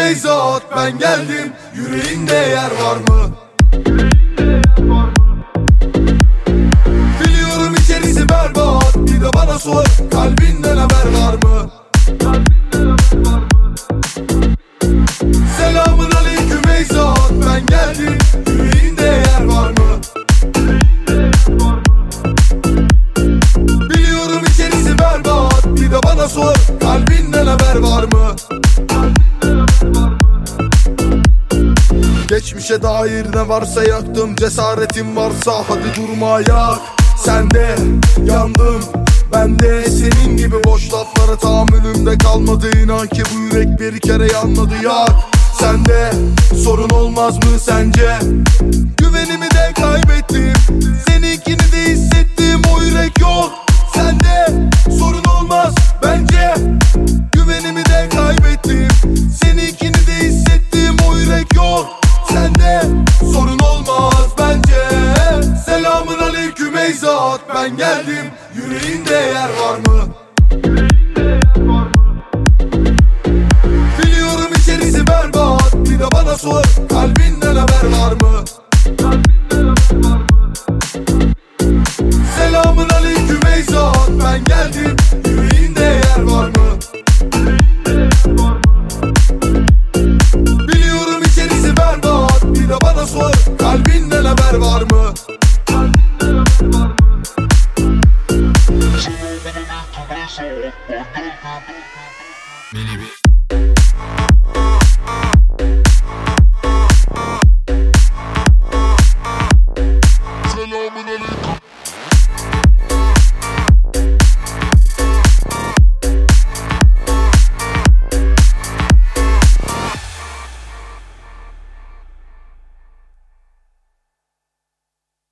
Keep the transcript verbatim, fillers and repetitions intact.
Beyzat ben geldim, yüreğinde yer var mı? Biliyorum içerisi berbat, bir de bana sor, kalbinden haber var mı? Selamun aleyküm Beyzat ben geldim, yüreğinde yer var mı? Biliyorum içerisi berbat, bir de bana sor, kalbinden haber var mı? Geçmişe dair ne varsa yaktım, cesaretim varsa hadi durma yak. Sen de yandım, ben de senin gibi boş laflara tahammülümde kalmadı. İnan ki bu yürek bir kere yanmadı yak. Sende sorun olmaz mı sence? Güvenimi de kaybettim, seninkini de hissettim, o yürek yok. Sende sorun olmaz bence. Güvenimi de kaybettim, seninkini de hissettim, o yürek yok. Sende sorun olmaz bence. Selamun aleyküm Beyzat ben geldim, yüreğinde yer var mı? Biliyorum içerisi berbat, bir de bana sor, kalbinden haber var mı? Selamun aleyküm Beyzat ben geldim, yüreğinde yer var mı? Biliyorum içerisi berbat, bir de bana sor, kalbinden haber var mı? Mini bir